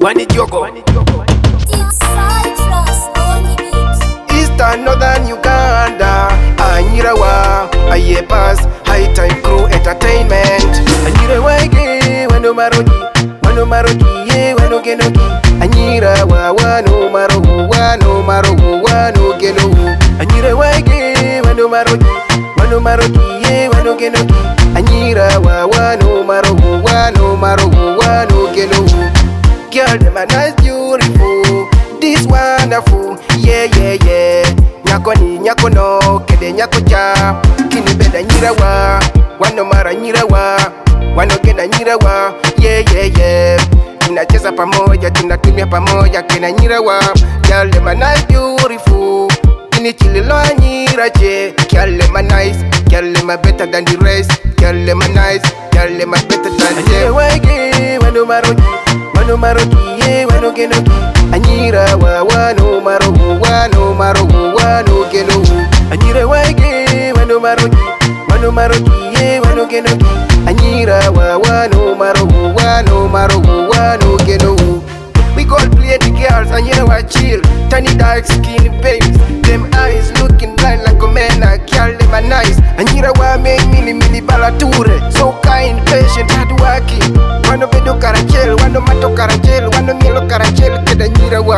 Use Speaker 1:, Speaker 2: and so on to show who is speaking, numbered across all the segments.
Speaker 1: Wani Jogo.
Speaker 2: It's Cyprus on the beat.
Speaker 1: Eastern Northern Uganda. Anyirawa. Aye pass. High time crew entertainment. Anyirawa ge. Wano maroji. Wano maroji. Ye wano genogi. Anyirawa. Wano marohu. Wano marohu. Wano genohu. Anyirawa ge. Wano maroji. Wano maroji. Ye wano genogi. Anyirawa. Wano marohu. Wano marohu. Wano genohu. Girl, them are nice, beautiful. This wonderful, yeah, yeah, yeah. Nyako ni nyako no, kede nyako cha. Kini beda nyirawa, wano mara nyirawa, wano kena nyirawa, yeah, yeah, yeah. Tunacheza pamoja, tunatumia pamoja, kena nyirawa. Girl, them are nice, beautiful. Kini chililo nyirache. Girl, them are nice, girl, them are better than the rest. Girl, them are nice, girl, them are better than the rest. Wano maroji. Wano maroji, ye wano genogi. Anyirawa, wano marohu, wano marohu, wano genohu. Anyirawa ge, wano maroji. Wano maroji, ye wano genogi. Anyirawa, wano marohu, wano marohu, wano genohu. We go play the girls, Anyirawa chill. Tiny dark skin babes. Them eyes looking blind like a man, a girl, them are nice. Anyirawa make mini balature. So kind, patient, hardworking. Wano bedo karachel, wano mato karachel, wano mielo karachel, keda Anyirawa.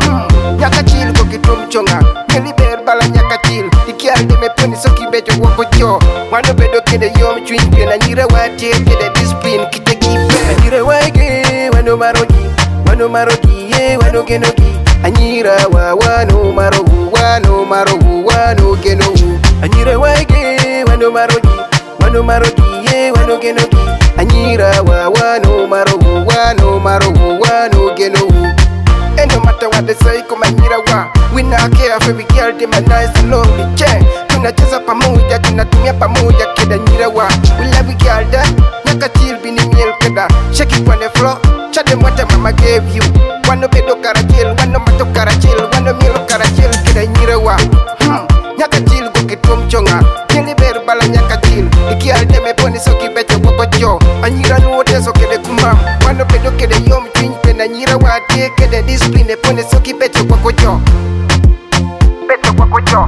Speaker 1: Nyaka chill go kitum chonga, nyeli ber bala nyaka chill. Ikial de me poni soki bejo wako jo. Wano bedo keda yom chwin pen. Anyirawa tie keda discipline kite kipe. Anyirawa ge, wano maroji. Wano maroji, ye wano genogi. Anyirawa, wano marohu, wano marohu, wano genohu. Anyirawa ge, wano maroji. Wano maroji, ye wano genogi. Anyirawa, wano marohu, wano marohu, wano genohu. And no matter what they say, come Anyirawa. We not care for every girl, them are nice and lovely. Che, tunacheza pamoja, tunatumia pamoja, keda Anyirawa. We love you girl, that nyaka chill bini miel keda. Shake it on the floor, show them what your mama gave you. Wano bedo karachel, wano mato karachel, wano mielo karachel, keda Anyirawa. Nyaka chill go kitum chonga, nyeli ber bala nyaka chill. Ikial deme poni soki becho wako jo. Anyira nuote so kede kumam, wano bedo kede yom twin pen. Anyirawa tie kede discipline poni soki becho wako jo. Becho wako jo.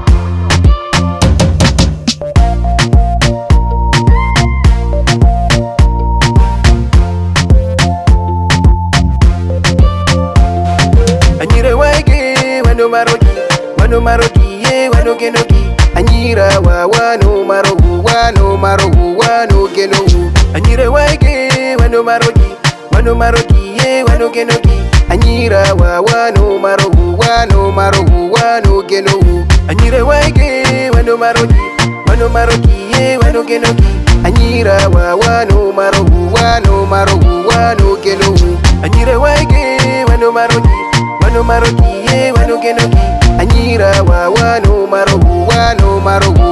Speaker 1: Anyirawa ge, wano maroji. Wano maroji, ye wano genogi. Anyirawa, wano marohu, wano marohu, wano genohu. Anyirawa ge, wano maroji. Wano maroji, ye wano genogi. Anyirawa, wano marohu, wano marohu, wano genohu. Anyirawa ge, wano maroji. Wano maroji, ye wano genogi. Anyirawa, wano marohu, wano marohu, wano genohu. Anyirawa ge, wano maroji. Wano maroji, ye wano genogi. Anyirawa, wano marohu, wano marohu.